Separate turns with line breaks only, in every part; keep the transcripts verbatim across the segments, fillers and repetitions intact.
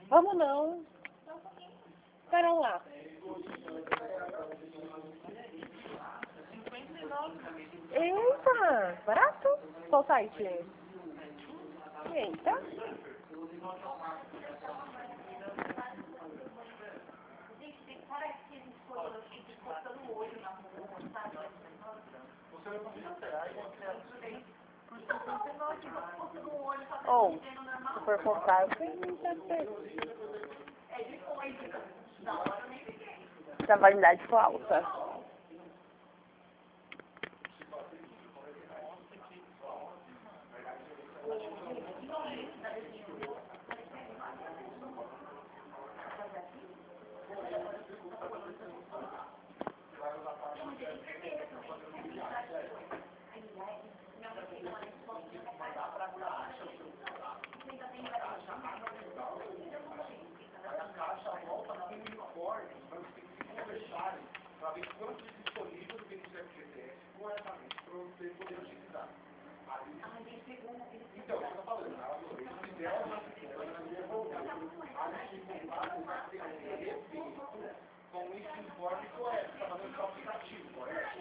Vamos não. Espera lá. Eita, barato? Qual site? Eita. Ou, se for comprar, eu tenho muita coisa. Se a validade for alta.
Para ver quantos disponíveis tem no C F G T S corretamente para você poder utilizar. Então, o que eu estou falando, eles fizeram uma com esse informe correto, está fazendo o aplicativo, correto?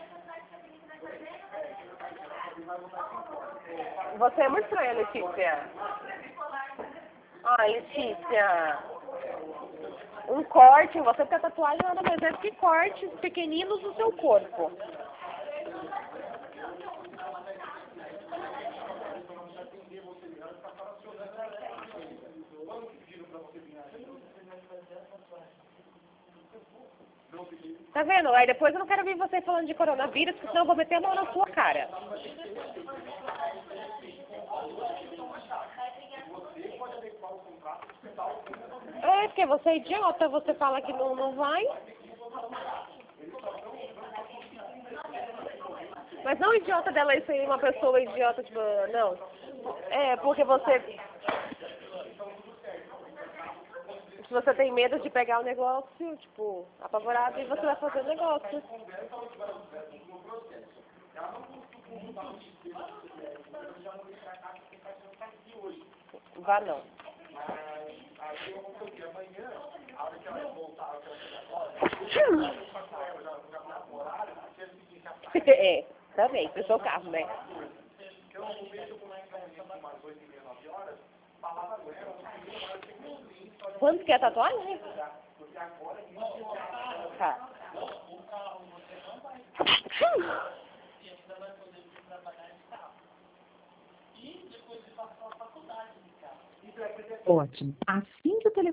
Você é muito estranha, Letícia. Ah, Letícia. Um corte, você tem tatuagem nada mais é que cortes pequeninos no seu corpo. Tá vendo? Aí depois eu não quero ver você falando de coronavírus, porque senão eu vou meter a mão na sua cara. É, porque você é idiota, você fala que não, não vai. Mas não idiota dela isso aí, uma pessoa idiota, tipo, não. É, porque você... Se você tem medo de pegar o negócio, tipo, apavorado, e você vai fazer o negócio. Vá não. É, também, pro seu carro, né? Quanto que é a tatuagem? Tá.
Ótimo. Assim que o telefone